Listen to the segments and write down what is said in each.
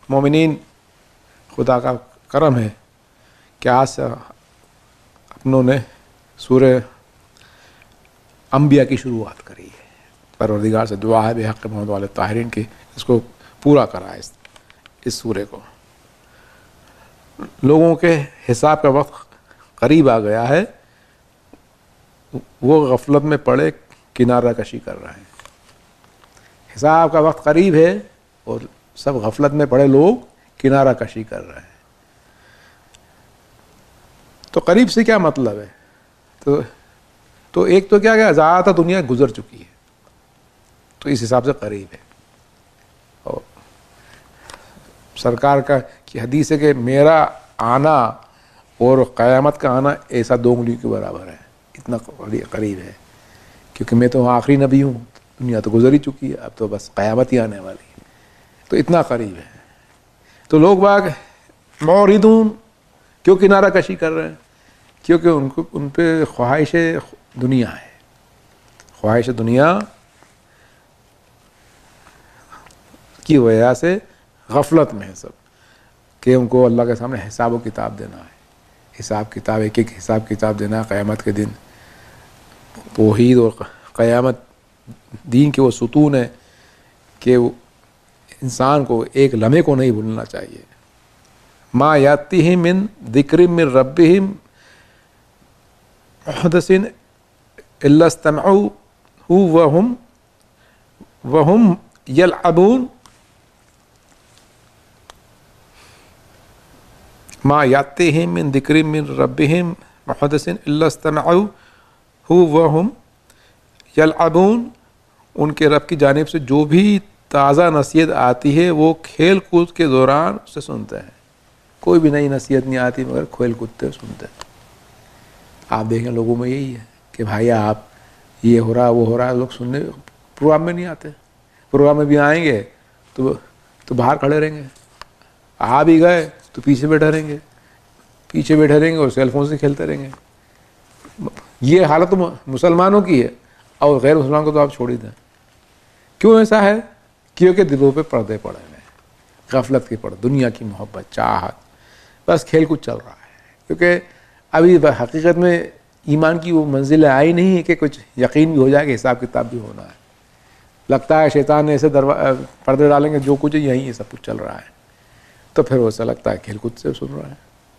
مومنین خدا کا کرم ہے کہ آج سے اپنوں نے سورہ انبیاء کی شروعات کری ہے. پروردگار سے دعا ہے بحق محمد والے طاہرین کی اس کو پورا کرائے اس سورے کو. لوگوں کے حساب کا وقت قریب آ گیا ہے, وہ غفلت میں پڑے کنارہ کشی کر رہے ہیں. حساب کا وقت قریب ہے اور سب غفلت میں پڑے لوگ کنارہ کشی کر رہے ہیں. تو قریب سے کیا مطلب ہے؟ تو ایک تو کیا کہ زیادہ تر دنیا گزر چکی ہے, تو اس حساب سے قریب ہے. اور سرکار کی حدیث ہے کہ میرا آنا اور قیامت کا آنا ایسا 2 انگلیوں کے برابر ہے, اتنا قریب ہے. کیونکہ میں تو آخری نبی ہوں, دنیا تو گزر ہی چکی ہے, اب تو بس قیامت ہی آنے والی ہے. تو اتنا قریب ہے. تو لوگ باغ موردون کیوں کنارہ کشی کر رہے ہیں؟ کیونکہ ان پہ خواہش دنیا ہے. خواہش دنیا کی وجہ سے غفلت میں ہے سب, کہ ان کو اللہ کے سامنے حساب و کتاب دینا ہے. حساب کتاب, ایک ایک حساب کتاب دینا ہے قیامت کے دن. توحید اور قیامت دین کے وہ ستون ہے کہ انسان کو ایک لمحے کو نہیں بھولنا چاہیے. ما یاتیہم من ذکر من ربہم محدث الا استمعوہ وہم یلعبون. ما یاتیہم من ذکر من ربہم محدث الا استمعوہ وہم یلعبون. ان کے رب کی جانب سے جو بھی تازہ نصیحت آتی ہے وہ کھیل کود کے دوران اسے سنتے ہیں. کوئی بھی نئی نصیحت نہیں آتی مگر کھیل کودتے سنتے ہیں. آپ دیکھیں لوگوں میں یہی ہے کہ بھائی آپ یہ ہو رہا وہ ہو رہا, لوگ سننے پروگرام میں نہیں آتے. پروگرام میں بھی آئیں گے تو باہر کھڑے رہیں گے. آ بھی گئے تو پیچھے بیٹھے رہیں گے اور سیل فون سے کھیلتے رہیں گے. یہ حالت تو مسلمانوں کی ہے, اور غیر مسلمان کو تو آپ چھوڑ ہی دیں. کیوں ایسا ہے؟ کیونکہ دلوں پہ پردے پڑے ہوئے ہیں, غفلت کے پردے, دنیا کی محبت, چاہت, بس کھیل کود چل رہا ہے. کیونکہ ابھی حقیقت میں ایمان کی وہ منزل آئی نہیں ہے کہ کچھ یقین بھی ہو جائے کہ حساب کتاب بھی ہونا ہے. لگتا ہے شیطان نے ایسے پردے ڈالیں گے جو کچھ یہیں یہ سب کچھ چل رہا ہے, تو پھر ایسا لگتا ہے کھیل کود سے سن رہا ہے.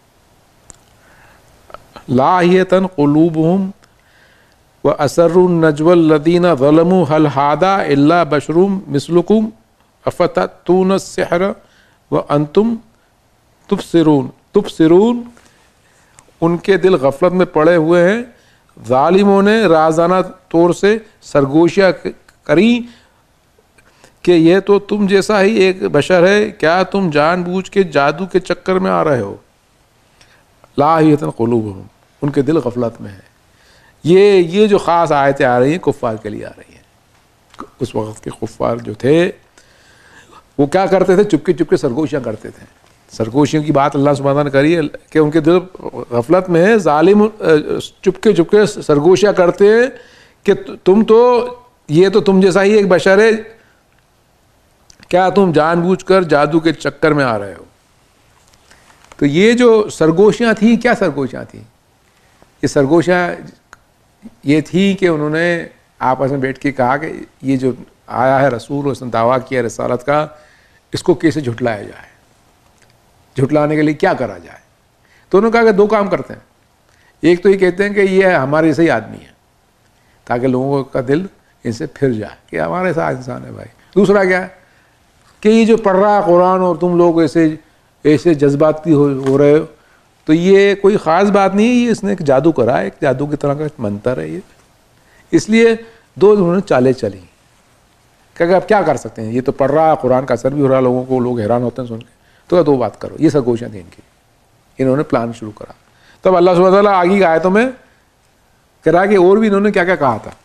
لاہیۃ قلوبہم وَأَسَرُّوا النَّجْوَى الَّذِينَ ظَلَمُوا هَلْ هَذَا إِلَّا بَشَرٌ مِثْلُكُمْ أَفَتَأْتُونَ السِّحْرَ وَأَنْتُمْ تُبْصِرُونَ. ان کے دل غفلت میں پڑے ہوئے ہیں. ظالموں نے رازانہ طور سے سرگوشیاں کری کہ یہ تو تم جیسا ہی ایک بشر ہے, کیا تم جان بوجھ کے جادو کے چکر میں آ رہے ہو. لاہیۃ قلوبہم, ان کے دل غفلت میں ہے. یہ جو خاص آیتیں آ رہی ہیں کفار کے لیے آ رہی ہیں. اس وقت کے کفار جو تھے وہ کیا کرتے تھے؟ چپکے چپکے سرگوشیاں کرتے تھے. سرگوشیوں کی بات اللہ سبحانہ نے کری ہے کہ ان کے دل غفلت میں ہے. ظالم چپکے چپکے سرگوشیاں کرتے ہیں کہ تم جیسا ہی ایک بشر ہے, کیا تم جان بوجھ کر جادو کے چکر میں آ رہے ہو. تو یہ جو سرگوشیاں تھیں, کیا سرگوشیاں تھیں؟ یہ سرگوشیاں یہ تھی کہ انہوں نے آپس میں بیٹھ کے کہا کہ یہ جو آیا ہے رسول اور اس نے دعویٰ کیا رسالت کا, اس کو کیسے جھٹلایا جائے, جھٹلانے کے لیے کیا کرا جائے. تو انہوں نے کہا کہ 2 کام کرتے ہیں. ایک تو یہ کہتے ہیں کہ یہ ہمارے جیسے ہی آدمی ہے, تاکہ لوگوں کا دل ان سے پھر جائے کہ ہمارے ایسا انسان ہے بھائی. دوسرا کیا ہے کہ یہ جو پڑھ رہا ہے قرآن اور تم لوگ ایسے جذباتی ہو رہے ہو, تو یہ کوئی خاص بات نہیں ہے, یہ اس نے ایک جادو کرا ہے, ایک جادو کی طرح کا منتر ہے یہ. اس لیے 2 انہوں نے چالیں چلی کہ اب کیا کر سکتے ہیں, یہ تو پڑھ رہا ہے, قرآن کا اثر بھی ہو رہا ہے لوگوں کو, لوگ حیران ہوتے ہیں سن کے, تو 2 بات کرو. یہ سرگوشیاں تھیں ان کی. انہوں نے پلان شروع کرا. تب اللہ سبحانہ وتعالیٰ آگے کی آیتوں میں کرا کہ اور بھی انہوں نے کیا کیا کہا تھا.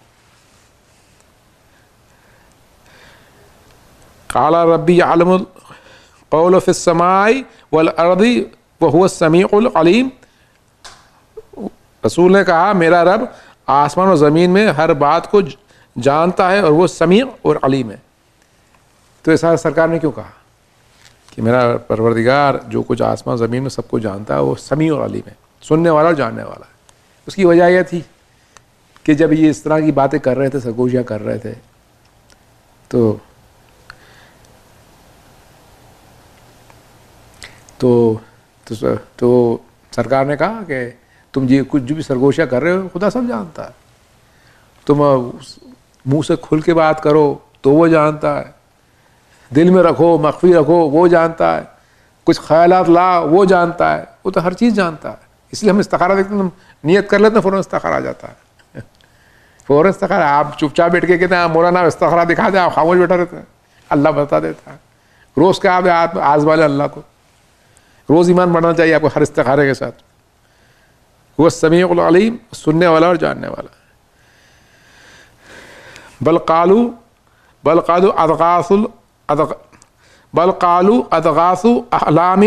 قال ربی یعلم القول فی السماء والارض وهو السمیع العلیم. رسول نے کہا میرا رب آسمان اور زمین میں ہر بات کو جانتا ہے اور وہ سمیع اور علیم ہے. تو ایسا سرکار نے کیوں کہا؟ کہ میرا پروردگار جو کچھ آسمان زمین میں سب کو جانتا ہے، وہ سمیع اور علیم ہے، سننے والا اور جاننے والا ہے۔ اس کی وجہ یہ تھی کہ جب یہ اس طرح کی باتیں کر رہے تھے، سرگوشیاں کر رہے تھے، تو سرکار نے کہا کہ تم یہ کچھ جو بھی سرگوشیاں کر رہے ہو خدا سب جانتا ہے، تم منہ سے کھل کے بات کرو تو وہ جانتا ہے، دل میں رکھو مخفی رکھو وہ جانتا ہے، کچھ خیالات لا وہ جانتا ہے، وہ تو ہر چیز جانتا ہے۔ اس لیے ہم استخارہ دیکھتے ہیں، ہم نیت کر لیتے ہیں فوراً استخارہ آ جاتا ہے، فوراً استخارہ۔ آپ چپ چاپ بیٹھ کے کہتے ہیں مولانا استخارہ دکھا دیں، آپ خاموش بیٹھا رہتے ہیں، اللہ بتا دیتا ہے۔ روز کا آپ آزمائیں اللہ کو، روز ایمان بڑھنا چاہیے آپ کو ہر استخارے کے ساتھ۔ وہ سمیع العلیم، سننے والا اور جاننے والا۔ بل قالوا اضغاث احلام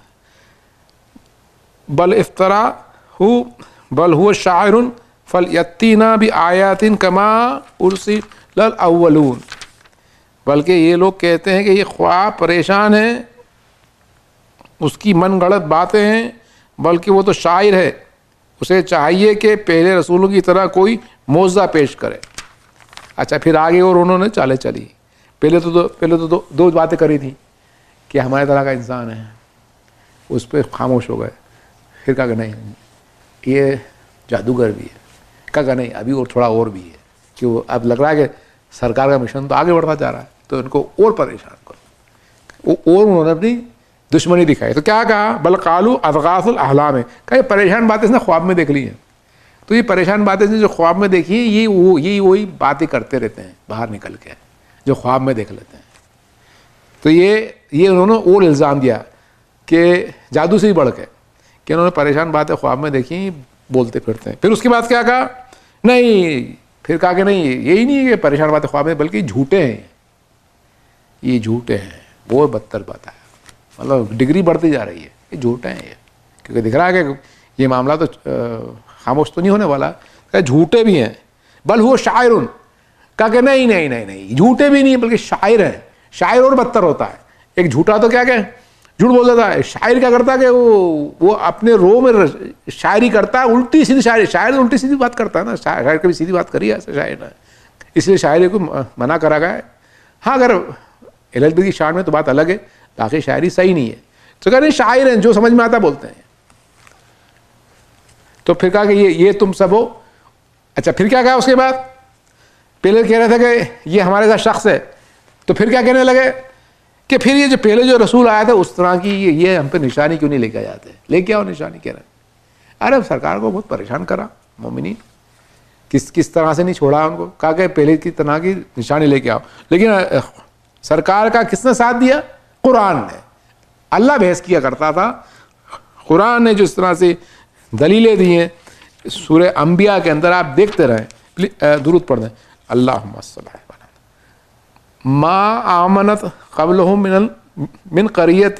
بل افتراه بل هو شاعر فلیأتینا بآیات کما ارسل الاولون۔ بلکہ یہ لوگ کہتے ہیں کہ یہ خواب پریشان ہے، اس کی من گھڑت باتیں ہیں، بلکہ وہ تو شاعر ہے، اسے چاہیے کہ پہلے رسولوں کی طرح کوئی معجزہ پیش کرے۔ اچھا پھر آگے اور انہوں نے چالیں چلی۔ پہلے تو دو باتیں کری تھیں کہ ہمارے طرح کا انسان ہے، اس پہ خاموش ہو گئے۔ پھر کہا کہ نہیں یہ جادوگر بھی ہے، کہا کہ نہیں ابھی اور تھوڑا اور بھی ہے، کہ وہ اب لگ رہا ہے کہ سرکار کا مشن تو آگے بڑھتا جا رہا ہے، تو ان کو اور پریشان کرو، اور انہوں نے اپنی دشمنی دکھائی۔ تو کیا کہا؟ بل قالوا اضغاث الاحلام ہے، کہا یہ پریشان باتیں اس نے خواب میں دیکھ لی ہیں۔ تو یہ پریشان باتیں جو خواب میں دیکھی ہیں یہی وہی باتیں کرتے رہتے ہیں باہر نکل کے، جو خواب میں دیکھ لیتے ہیں۔ تو یہ انہوں نے اور الزام دیا کہ جادو سے ہی بڑھ کے، کہ انہوں نے پریشان باتیں خواب میں دیکھی، بولتے پھرتے ہیں۔ پھر اس کے بعد کیا کہا؟ نہیں، پھر کہا کہ نہیں یہی نہیں ہے کہ پریشان باتیں خواب میں، بلکہ جھوٹے ہیں، یہ جھوٹے ہیں، وہ بدتر بات ہے، مطلب ڈگری بڑھتی جا رہی ہے، یہ جھوٹے ہیں یہ، کیونکہ دکھ رہا ہے کہ یہ معاملہ تو خاموش تو نہیں ہونے والا، کہ جھوٹے بھی ہیں۔ بل وہ شاعر، کہا کہ نہیں جھوٹے بھی نہیں بلکہ شاعر ہیں۔ شاعر اور بدتر ہوتا ہے، ایک جھوٹا تو کیا کہ جھوٹ بول دیتا ہے، شاعر کیا کرتا ہے کہ وہ اپنے رو میں شاعری کرتا ہے، الٹی سیدھی شاعری، شاعر الٹی سیدھی بات کرتا ہے نا، شاعر کبھی سیدھی بات کری ہے ایسا شاعر نے، اس لیے شاعری کو منع کرا گیا ہے۔ ہاں اگر LLB کی شان میں تو بات الگ ہے، باقی شاعری صحیح نہیں ہے۔ تو کہہ رہے ہیں شاعر ہیں، جو سمجھ میں آتا بولتے ہیں۔ تو پھر کہا کہ یہ تم سب ہو۔ اچھا پھر کیا کہا اس کے بعد؟ پہلے کہہ رہے تھے کہ یہ ہمارے ساتھ شخص ہے، تو پھر کیا کہنے لگے کہ پھر یہ جو پہلے جو رسول آیا تھا اس طرح کی یہ ہم پہ نشانی کیوں نہیں لے کے جاتے؟ لے کے آؤ نشانی، کہہ رہے ہیں۔ ارے سرکار کو بہت پریشان کرا مومنین، کس طرح سے نہیں چھوڑا ان کو، کہا کہ پہلے کی طرح کی نشانی لے کے آؤ۔ لیکن سرکار کا کس نے ساتھ دیا؟ قرآن نے۔ اللہ بحث کیا کرتا تھا، قرآن نے جو اس طرح سے دلیلیں دی ہیں سورہ انبیاء کے اندر، آپ دیکھتے رہیں، درود پڑھ دیں، اللہم صلی اللہ ما آمنت قبلہم من قریۃ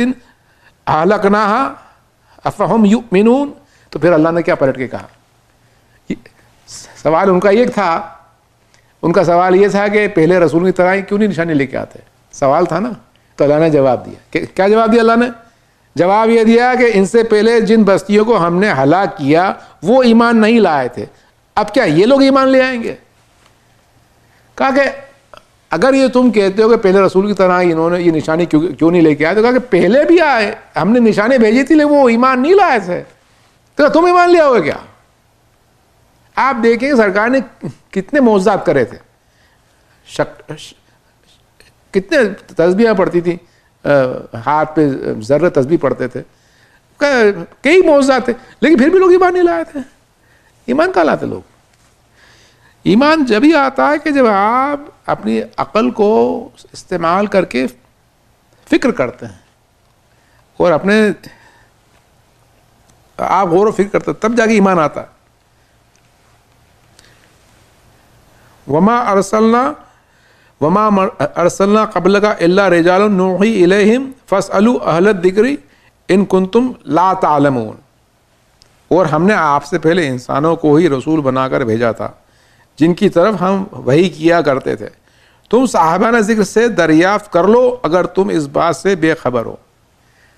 اہلکناہا افہم یؤمنون۔ تو پھر اللہ نے کیا پلٹ کے کہا؟ سوال ان کا یہ تھا، ان کا سوال یہ تھا کہ پہلے رسول کی طرح کیوں نہیں نشانی لے کے آتے، سوال تھا نا۔ تو اللہ نے جواب دیا، کیا جواب دیا اللہ نے؟ جواب یہ دیا کہ ان سے پہلے جن بستیوں کو ہم نے ہلاک کیا وہ ایمان نہیں لائے تھے، اب کیا یہ لوگ ایمان لے آئیں گے؟ کہا کہ اگر یہ تم کہتے ہو کہ پہلے رسول کی طرح انہوں نے یہ نشانی کیوں نہیں لے کے آئے، تو کہا کہ پہلے بھی آئے، ہم نے نشانی بھیجی تھی لیکن وہ ایمان نہیں لائے تھے، تو تم ایمان لے آؤ گے کیا؟ آپ دیکھیں سرکار نے کتنے معجزات کرے تھے، کتنے تسبیحیں پڑھتی تھی، ہاتھ پہ ذرہ تسبیح پڑھتے تھے، کئی معجزات تھے، لیکن پھر بھی لوگ ایمان نہیں لائے تھے۔ ایمان کہاں لاتے لوگ؟ ایمان جب ہی آتا ہے کہ جب آپ اپنی عقل کو استعمال کر کے فکر کرتے ہیں اور اپنے آپ غور و فکر کرتے ہیں، تب جا کے ایمان آتا ہے۔ وما ارسلنا قبلک الا رجال نوحی الیہم فاسألوا اہل الذکر ان کنتم لا تعلمون۔ اور ہم نے آپ سے پہلے انسانوں کو ہی رسول بنا کر بھیجا تھا جن کی طرف ہم وحی کیا کرتے تھے، تم صاحبان ذکر سے دریافت کر لو اگر تم اس بات سے بے خبر ہو۔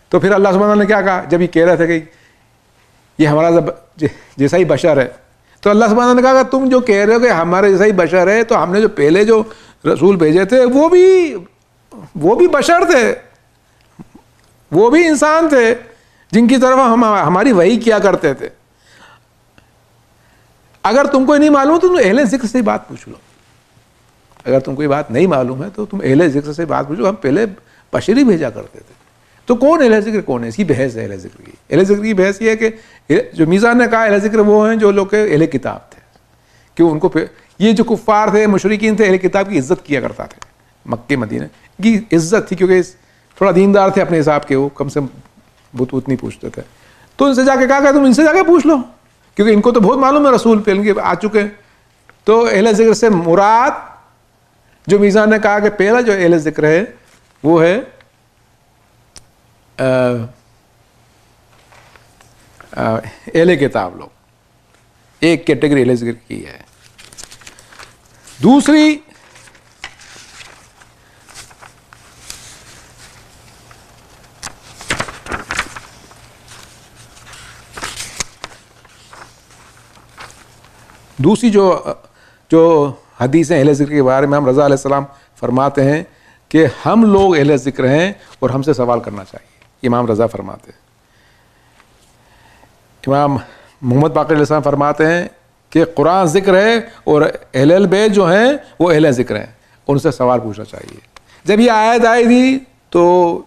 تو پھر اللہ سبحانہ نے کیا کہا جب یہ کہہ رہے تھے کہ یہ ہمارا جیسا ہی بشر ہے، تو اللہ سبحانہ نے کہا کہ تم جو کہہ رہے ہو کہ ہمارے جیسا ہی بشر ہے، تو ہم نے جو پہلے جو رسول بھیجے تھے وہ بھی بشر تھے، وہ بھی انسان تھے جن کی طرف ہماری وحی کیا کرتے تھے. اگر تم کو نہیں معلوم تو تم اہل ذکر سے بات پوچھ لو. اگر تم کو یہ بات نہیں معلوم ہے تو تم اہل ذکر سے بات پوچھو. ہم پہلے بشری بھیجا کرتے تھے. تو کون اہل ذکر کون ہے؟ اس کی بحث ہے اہل ذکر کی. اہل ذکر کی بحث یہ ہے کہ جو میزان نے کہا اہل ذکر وہ ہیں جو لوگ اہل کتاب تھے، کہ ان کو یہ جو کفار تھے مشرکین تھے اہل کتاب کی عزت کیا کرتا تھے. مکہ مدینہ کی عزت تھی کیونکہ تھوڑا دیندار تھے اپنے حساب کے، وہ کم سے بت نہیں پوچھتے تھے. تو ان سے جا کے کہا کہ تم ان سے جا کے پوچھ لو کیونکہ ان کو تو بہت معلوم ہے، رسول پہ ان کے آ چکے ہیں. تو اہل ذکر سے مراد جو میزان نے کہا کہ پہلا جو اہل ذکر ہے وہ ہے اہل کتاب لوگ. ایک کیٹیگری اہل ذکر کی ہے. دوسری جو حدیثیں اہل ذکر کے بارے میں ہم رضا علیہ السلام فرماتے ہیں کہ ہم لوگ اہل ذکر ہیں اور ہم سے سوال کرنا چاہیے. امام رضا فرماتے ہیں. امام محمد باقر علیہ السلام فرماتے ہیں کہ قرآن ذکر ہے اور اہل البیت جو ہیں وہ اہل ذکر ہیں، ان سے سوال پوچھنا چاہیے. جب یہ آیت آئی تھی تو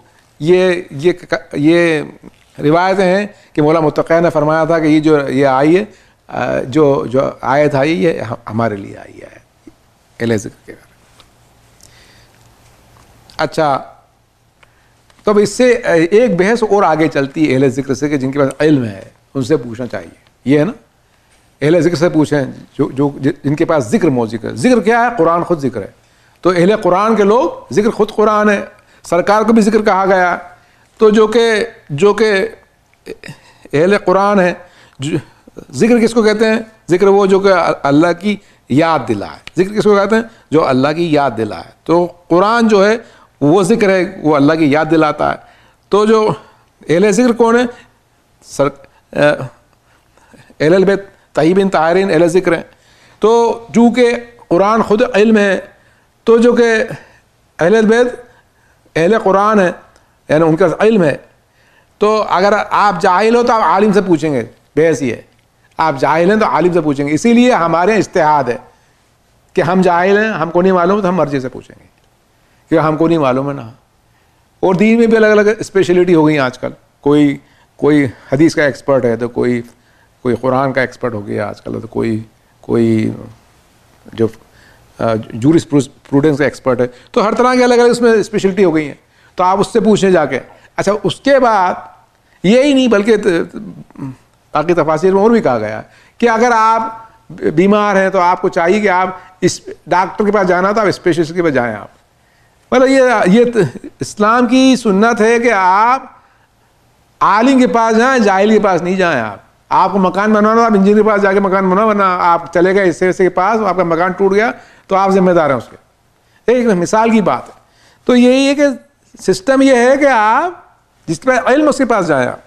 یہ روایتیں ہیں کہ مولا متقی نے فرمایا تھا کہ یہ آئی ہے، جو آیت آئی ہے ہمارے لیے آئی ہے اہل ذکر کے بارے میں. اچھا، تو اب اس سے ایک بحث اور آگے چلتی ہے اہل ذکر سے کہ جن کے پاس علم ہے ان سے پوچھنا چاہیے. یہ ہے نا، اہل ذکر سے پوچھیں جو جن کے پاس ذکر موجود ہے. ذکر کیا ہے؟ قرآن خود ذکر ہے. تو اہل قرآن کے لوگ، ذکر خود قرآن ہے، سرکار کو بھی ذکر کہا گیا. تو جو کہ اہل قرآن ہے، ذکر کس کو کہتے ہیں؟ ذکر وہ جو کہ اللہ کی یاد دلائے. ذکر کس کو کہتے ہیں؟ جو اللہ کی یاد دلائے. تو قرآن جو ہے وہ ذکر ہے، وہ اللہ کی یاد دلاتا ہے. تو جو اہل ذکر کون ہے؟ اہل البیت طیبین طاہرین اہل ذکر ہیں. تو چونکہ قرآن خود علم ہے، تو جو کہ اہل البیت اہل قرآن ہے، یعنی ان کا علم ہے. تو اگر آپ جاہل ہو تو آپ عالم سے پوچھیں گے. بحث یہ ہے، آپ جاہل ہیں تو عالم سے پوچھیں گے. اسی لیے ہمارے اجتہاد ہے کہ ہم جاہل ہیں، ہم کو نہیں معلوم تو ہم مرجع سے پوچھیں گے کہ ہم کو نہیں معلوم ہے نا. اور دین میں بھی الگ الگ اسپیشلٹی ہو گئی ہیں آج کل. کوئی حدیث کا ایکسپرٹ ہے تو کوئی قرآن کا ایکسپرٹ ہو گیا آج کل. تو کوئی جو جورس پروڈنس کا ایکسپرٹ ہے. تو ہر طرح کے الگ الگ اس میں اسپیشلٹی ہو گئی ہیں. تو آپ اس سے پوچھیں جا کے. اچھا، اس کے بعد یہی نہیں بلکہ باقی تفاسیر میں اور بھی کہا گیا کہ اگر آپ بیمار ہیں تو آپ کو چاہیے کہ آپ اس ڈاکٹر کے پاس جانا تھا، آپ اسپیشلسٹ کے پاس جائیں. آپ مطلب یہ اسلام کی سنت ہے کہ آپ عالم کے پاس جائیں، جاہل کے پاس نہیں جائیں. آپ کو مکان بنوانا، آپ انجینئر کے پاس جا کے مکان بناؤ، ورنہ آپ چلے گئے اس کے پاس، آپ کا مکان ٹوٹ گیا تو آپ ذمہ دار ہیں اس کے. ایک مثال کی بات ہے. تو یہی ہے کہ سسٹم یہ ہے کہ آپ جس پہ علم اس کے پاس جائیں. آپ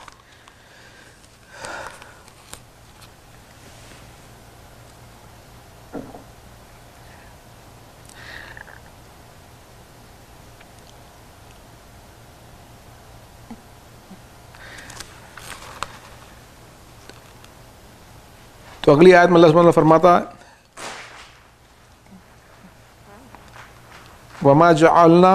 تو اگلی آیت میں اللہ سبحانہ فرماتا ہے وما جعلنا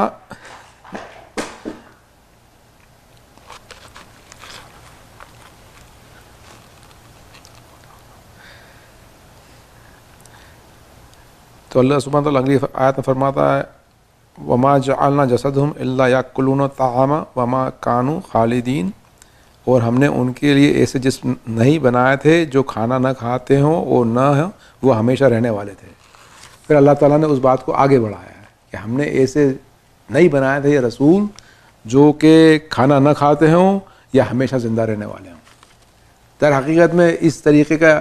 تو اللہ سبحانہ تعالیٰ اگلی آیت میں فرماتا ہے وما جعلنا جسدہم الا یاکلون الطعام وما کانوا خالدین، اور ہم نے ان کے لیے ایسے جسم نہیں بنائے تھے جو کھانا نہ کھاتے ہوں اور نہ وہ ہمیشہ رہنے والے تھے. پھر اللہ تعالیٰ نے اس بات کو آگے بڑھایا ہے کہ ہم نے ایسے نہیں بنائے تھے یہ رسول جو کہ کھانا نہ کھاتے ہوں یا ہمیشہ زندہ رہنے والے ہوں. در حقیقت میں اس طریقے کا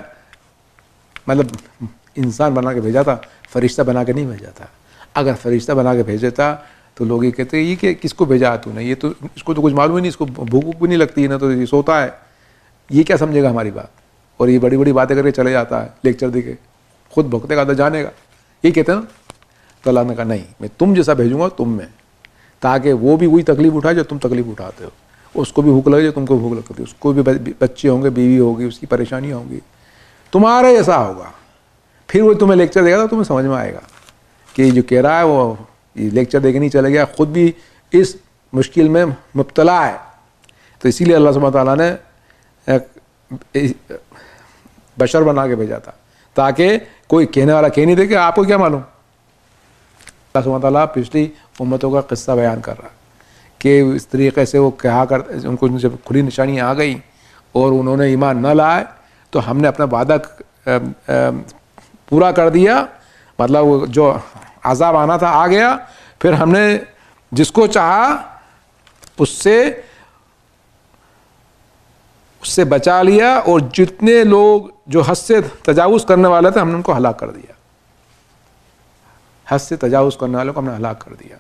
مطلب انسان بنا کے بھیجا تھا، فرشتہ بنا کے نہیں بھیجا تھا. اگر فرشتہ بنا کے بھیجا تھا تو لوگ یہ کہتے ہیں یہ کہ کس کو بھیجا ہے تو نے, یہ تو اس کو تو کچھ معلوم ہی نہیں, اس کو بھوک بھی نہیں لگتی ہے, نہ تو یہ سوتا ہے, یہ کیا سمجھے گا ہماری بات, اور یہ بڑی بڑی باتیں کر کے چلے جاتا ہے لیکچر دے کے, خود بھگتے گا تو جانے گا, یہ کہتے ہیں نا. تو اللہ نے کہا نہیں, میں تم جیسا بھیجوں گا تم میں, تاکہ وہ بھی وہی تکلیف اٹھائے جو تم تکلیف اٹھاتے ہو, اس کو بھی بھوک لگے جو تم کو بھوک لگتی ہے, اس کو بھی بچے ہوں گے, بیوی ہوگی, اس کی پریشانیاں ہوں گی, تمہارا ایسا ہوگا. پھر وہ تمہیں لیکچر دے گا تو تمہیں سمجھ میں آئے گا کہ جو کہہ رہا ہے وہ یہ لیکچر دے کے نہیں چلے گیا, خود بھی اس مشکل میں مبتلا ہے. تو اسی لیے اللہ سبحانہ تعالیٰ نے بشر بنا کے بھیجا تھا, تاکہ کوئی کہنے والا کہہ نہیں دے کہ آپ کو کیا معلوم. اللہ سبحانہ تعالیٰ پچھلی امتوں کا قصہ بیان کر رہا کہ اس طریقے سے وہ کہا کرتے, ان کو جب کھلی نشانیاں آ گئیں اور انہوں نے ایمان نہ لائے تو ہم نے اپنا وعدہ پورا کر دیا, مطلب جو عذاب آنا تھا آ گیا, پھر ہم نے جس کو چاہا اس سے بچا لیا, اور جتنے لوگ جو حد سے تجاوز کرنے والے تھے ہم نے ان کو ہلاک کر دیا. حد سے تجاوز کرنے والوں کو ہم نے ہلاک کر دیا.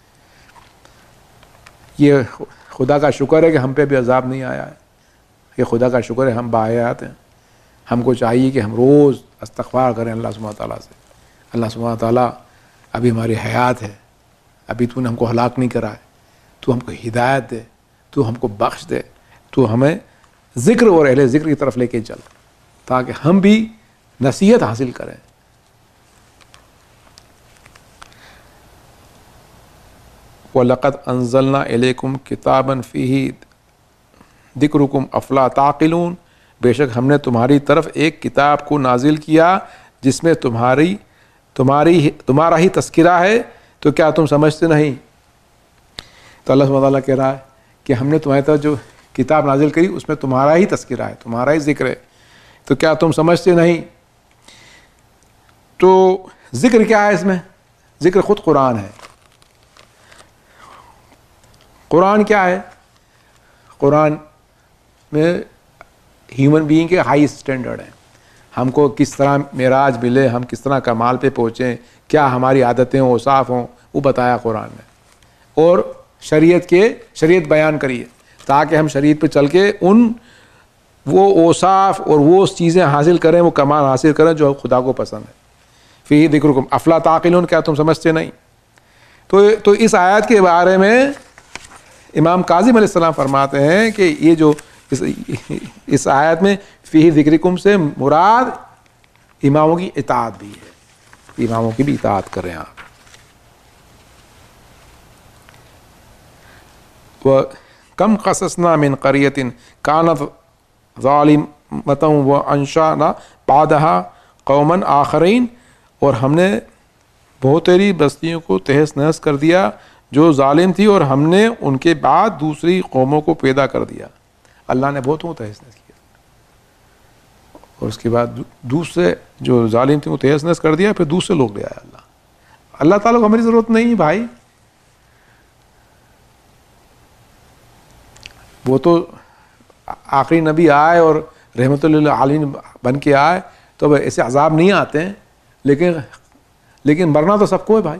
یہ خدا کا شکر ہے کہ ہم پہ بھی عذاب نہیں آیا ہے, یہ خدا کا شکر ہے ہم باحیات ہیں. ہم کو چاہیے کہ ہم روز استغفار کریں اللہ سبحانہ تعالیٰ سے. اللہ سبحانہ تعالیٰ ابھی ہماری حیات ہے, ابھی تو نے ہم کو ہلاک نہیں کرا ہے, تو ہم کو ہدایت دے, تو ہم کو بخش دے, تو ہمیں ذکر اور اہل ذکر کی طرف لے کے چل, تاکہ ہم بھی نصیحت حاصل کریں. وَلَقَدْ أَنزَلْنَا إِلَيْكُمْ كِتَابًا فِيهِ ذِكْرُكُمْ أَفَلَا تَعْقِلُونَ, بے شک ہم نے تمہاری طرف ایک کتاب کو نازل کیا جس میں تمہارا ہی تذکرہ ہے, تو کیا تم سمجھتے نہیں. تو اللہ سبحانہ تعالیٰ کہہ رہا ہے کہ ہم نے تمہاری طرف جو کتاب نازل کری اس میں تمہارا ہی تذکرہ ہے, تمہارا ہی ذکر ہے, تو کیا تم سمجھتے نہیں. تو ذکر کیا ہے اس میں؟ ذکر خود قرآن ہے. قرآن کیا ہے؟ قرآن میں ہیومن بینگ کے ہائی اسٹینڈرڈ ہیں. ہم کو کس طرح معراج ملے, ہم کس طرح کمال پہ پہنچیں, کیا ہماری عادتیں ہوں, اوصاف ہوں, وہ بتایا قرآن نے. اور شریعت بیان کریے تاکہ ہم شریعت پہ چل کے وہ اوصاف اور وہ چیزیں حاصل کریں, وہ کمال حاصل کریں جو خدا کو پسند ہے. فی ذکرکم افلا تعقلون, کیا تم سمجھتے نہیں. تو اس آیت کے بارے میں امام کاظم علیہ السلام فرماتے ہیں کہ یہ جو اس آیت میں فی ذکرکم سے مراد اماموں کی اطاعت بھی ہے, اماموں کی بھی اطاعت کریں آپ. وَكَمْ قَصَصْنَا مِنْ قَرْيَةٍ كَانَتْ ظَالِمَةً وَأَنشَأْنَا بَعْدَهَا قَوْمًا آخَرِينَ, اور ہم نے بہت تیری بستیوں کو تہس نہس کر دیا جو ظالم تھی, اور ہم نے ان کے بعد دوسری قوموں کو پیدا کر دیا. اللہ نے بہتوں کو تہس نہس کیا, اور اس کے بعد دوسرے جو ظالم تھے وہ تہس نہس کر دیا, پھر دوسرے لوگ لے آیا. اللہ تعالیٰ کو ہماری ضرورت نہیں بھائی, وہ تو آخری نبی آئے اور رحمت للعالمین بن کے آئے تو ایسے عذاب نہیں آتے ہیں, لیکن مرنا تو سب کو ہے بھائی,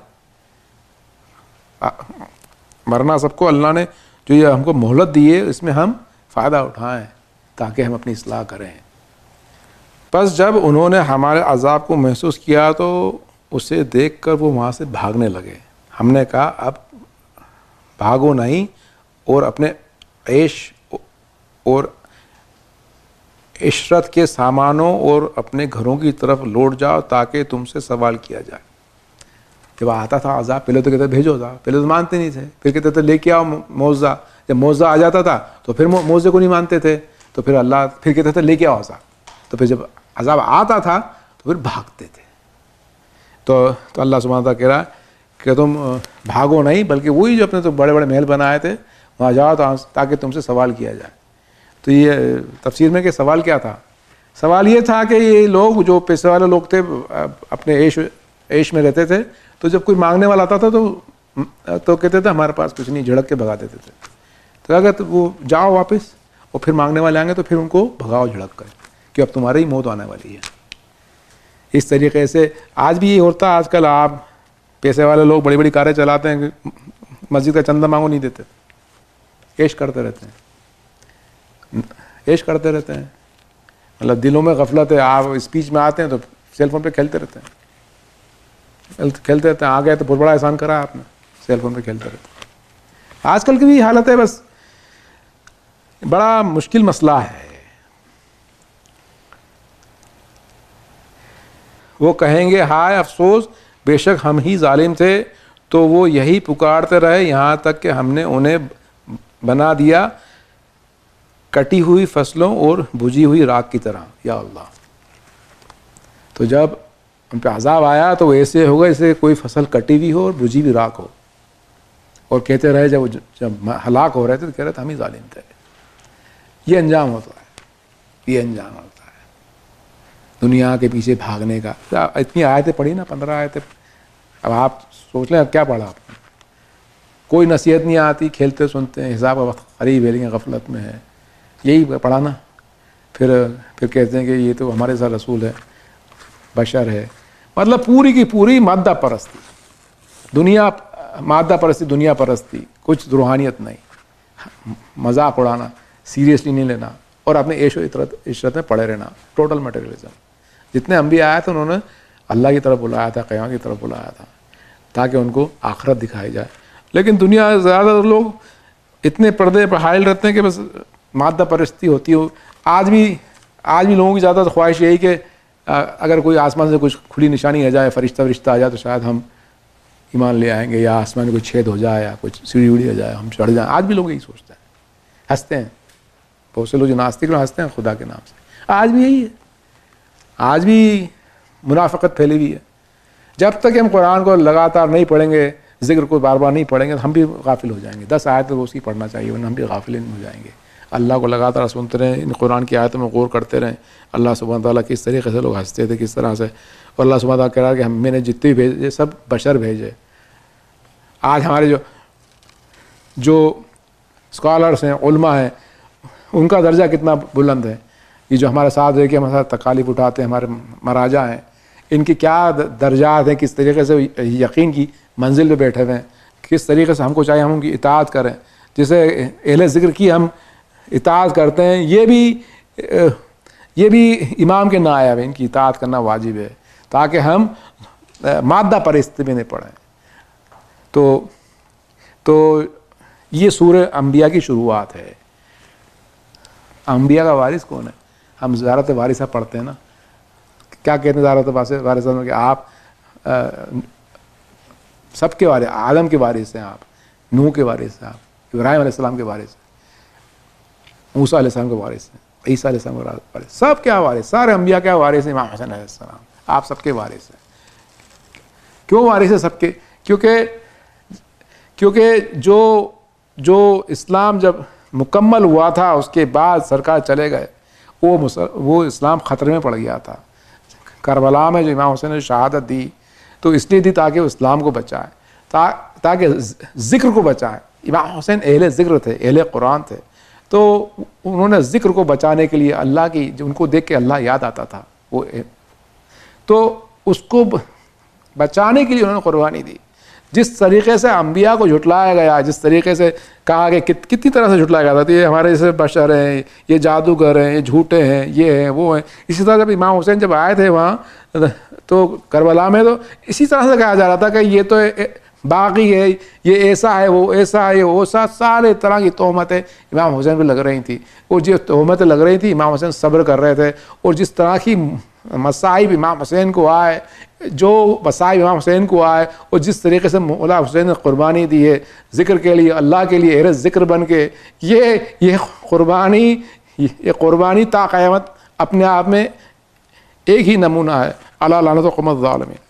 مرنا سب کو. اللہ نے جو یہ ہم کو مہلت دی ہے اس میں ہم فائدہ اٹھائیں تاکہ ہم اپنی اصلاح کریں. پس جب انہوں نے ہمارے عذاب کو محسوس کیا تو اسے دیکھ کر وہ وہاں سے بھاگنے لگے. ہم نے کہا اب بھاگو نہیں, اور اپنے عیش اور عشرت کے سامانوں اور اپنے گھروں کی طرف لوٹ جاؤ تاکہ تم سے سوال کیا جائے. جب آتا تھا عذاب پہلے تو کہتے بھیجو عذاب, پہلے تو مانتے نہیں تھے, پھر کہتے تھے لے کے آؤ معجزہ. جب معجزہ آ جاتا تھا تو پھر معجزے کو نہیں مانتے تھے, تو پھر اللہ پھر کہتے تھے لے کے آؤ عذاب. تو پھر جب عذاب آتا تھا تو پھر بھاگتے تھے. تو اللہ سبحانہ تعالیٰ کہہ رہا ہے کہ تم بھاگو نہیں, بلکہ وہی جو اپنے تو بڑے بڑے محل بنائے تھے وہاں جاؤ تاکہ تم سے سوال کیا جائے. تو یہ تفسیر میں کہ سوال کیا تھا؟ سوال یہ تھا کہ یہ لوگ جو پیسے والے لوگ تھے اپنے عیش میں رہتے تھے, تو جب کوئی مانگنے والا آتا تھا تو کہتے تھے ہمارے پاس کچھ نہیں, جھڑک کے بھگا دیتے تھے. تو اگر وہ جاؤ واپس اور پھر مانگنے والے آئیں گے تو پھر ان کو بھگاؤ جھڑک کر کہ اب تمہاری ہی موت آنے والی ہے. اس طریقے سے آج بھی یہ ہوتا ہے. آج کل آپ پیسے والے لوگ بڑی بڑی کاریں چلاتے ہیں, مسجد کا چندہ مانگو نہیں دیتے، عیش کرتے رہتے ہیں، عیش کرتے رہتے ہیں، مطلب دلوں میں غفلت ہے. آپ اسپیچ میں آتے ہیں تو سیل فون پہ کھیلتے رہتے ہیں، آ گئے تو بہت بڑا احسان کرا آپ نے، سیل فون پہ کھیلتے رہتے ہیں. آج کل کی بھی حالت ہے، بس بڑا مشکل مسئلہ ہے. وہ کہیں گے ہائے افسوس بے شک ہم ہی ظالم تھے، تو وہ یہی پکارتے رہے یہاں تک کہ ہم نے انہیں بنا دیا کٹی ہوئی فصلوں اور بجھی ہوئی راکھ کی طرح. یا اللہ، تو جب ان پہ عذاب آیا تو وہ ایسے ہوگا جیسے کوئی فصل کٹی ہوئی ہو اور بجھی ہوئی راکھ ہو، اور کہتے رہے جب ہلاک ہو رہے تھے تو کہہ رہے تھے ہم ہی ظالم تھے. یہ انجام ہوتا ہے، یہ انجام ہوتا ہے دنیا کے پیچھے بھاگنے کا. اتنی آیتیں پڑھی نا، 15 آیتیں. اب آپ سوچ لیں اب کیا پڑھا آپ نے؟ کوئی نصیحت نہیں آتی، کھیلتے سنتے ہیں، حساب کا وقت قریب ہے لیکن غفلت میں ہے. یہی پڑھا نا. پھر کہتے ہیں کہ یہ تو ہمارے ساتھ رسول ہے، بشر ہے. مطلب پوری کی پوری مادہ پرستی، دنیا مادہ پرستی، دنیا پرستی، کچھ روحانیت نہیں، مذاق اڑانا، سیریسلی نہیں لینا، اور اپنے عیش و عشرت میں پڑے رہنا. Total materialism. جتنے انبیاء آئے تھے انہوں نے اللہ کی طرف بلایا تھا، قیامت کی طرف بلایا تھا تاکہ ان کو آخرت دکھائی جائے. لیکن دنیا زیادہ تر لوگ اتنے پردے پر حائل رہتے ہیں کہ بس مادہ پرستی ہوتی ہو. آج بھی لوگوں کی زیادہ خواہش یہی کہ اگر کوئی آسمان سے کچھ کھلی نشانی آ جائے، فرشتہ آ جائے تو شاید ہم ایمان لے آئیں گے، یا آسمان میں کوئی چھید ہو جائے، یا کچھ سیڑھی ویڑھی ہو جائے ہم چڑھ جائیں. آج بھی لوگ یہی سوچتے ہیں، ہنستے ہیں. بہت سے لوگ جو ناستک لوگ ہنستے ہیں خدا کے نام سے. آج بھی یہی ہے، آج بھی منافقت پھیلی ہوئی ہے. جب تک ہم قرآن کو لگاتار نہیں پڑھیں گے، ذکر کو بار بار نہیں پڑھیں گے تو ہم بھی غافل ہو جائیں گے. 10 آیتیں وہ اس کی پڑھنا چاہیے ورنہ ہم بھی غافل ہو جائیں گے. اللہ کو لگاتار سنتے رہیں، ان قرآن کی آیتوں میں غور کرتے رہیں. اللہ سبحانہ تعالیٰ کس طریقے سے لوگ ہنستے تھے، کس طرح سے. اور اللہ سبحانہ تعالیٰ کہہ رہا ہے کہ میں نے جتنے بھی بھیجے سب بشر بھیجے. آج ہمارے جو اسکالرس ہیں، علماء ہیں، ان کا درجہ کتنا بلند ہے. یہ جو ہمارے ساتھ رہ کے ہمارے ساتھ تکالیف اٹھاتے ہیں، ہمارے مراجع ہیں، ان کی کیا درجات ہیں، کس طریقے سے یقین کی منزل پہ بیٹھے ہوئے ہیں، کس طریقے سے ہم کو چاہیے ہم ان کی اطاعت کریں. جسے اہل ذکر کی ہم اطاعت کرتے ہیں، یہ بھی امام کے نائب ہے، ان کی اطاعت کرنا واجب ہے تاکہ ہم مادہ پرستی میں نہیں پڑیں. تو یہ سورہ انبیاء کی شروعات ہے. انبیاء کا وارث کون ہے؟ ہم زیارت وارثہ پڑھتے ہیں نا. کیا کہتے ہیں زیارت وارثہ میں کہ آپ سب کے وارث، آدم کے وارث ہیں، آپ نوح کے وارث ہیں، آپ ابراہیم علیہ السلام کے وارث ہیں، موسیٰ علیہ السلام کے وارث ہیں، عیسیٰ علیہ السلام کے وارث. سب کیا وارث، سارے انبیاء کیا وارث ہیں؟ امام حسن علیہ السلام. آپ سب کے وارث ہیں. کیوں وارث ہیں سب کے؟ کیونکہ جو اسلام جب مکمل ہوا تھا اس کے بعد سرکار چلے گئے، وہ اسلام خطرے میں پڑ گیا تھا. کربلا میں جو امام حسین نے شہادت دی تو اس لیے دی تاکہ وہ اسلام کو بچائے، تاکہ ذکر کو بچائے. امام حسین اہل ذکر تھے، اہل قرآن تھے، تو انہوں نے ذکر کو بچانے کے لیے اللہ کی، جو ان کو دیکھ کے اللہ یاد آتا تھا، تو اس کو بچانے کے لیے انہوں نے قربانی دی. جس طریقے سے انبیاء کو جھٹلایا گیا، جس طریقے سے کہا کہ کتنی طرح سے جھٹلایا گیا تھا، یہ ہمارے جیسے بشر ہیں، یہ جادوگر ہیں، یہ جھوٹے ہیں، یہ ہیں، وہ ہیں. اسی طرح جب امام حسین جب آئے تھے وہاں تو کربلا میں، تو اسی طرح سے کہا جا رہا تھا کہ یہ تو باغی ہے، یہ ایسا ہے، وہ ایسا ہے، وہ سارے طرح کی تہمتیں امام حسین پہ لگ رہی تھیں. اور جو تہمتیں لگ رہی تھیں امام حسین صبر کر رہے تھے. اور جس طرح کی مصائب امام حسین کو آئے، جو مصائب امام حسین کو آئے، اور جس طریقے سے مولا حسین نے قربانی دی ہے ذکر کے لیے، اللہ کے لیے اہل ذکر بن کے، یہ قربانی تا قیامت اپنے آپ میں ایک ہی نمونہ ہے. اللہ لعنت القوم الظالمین.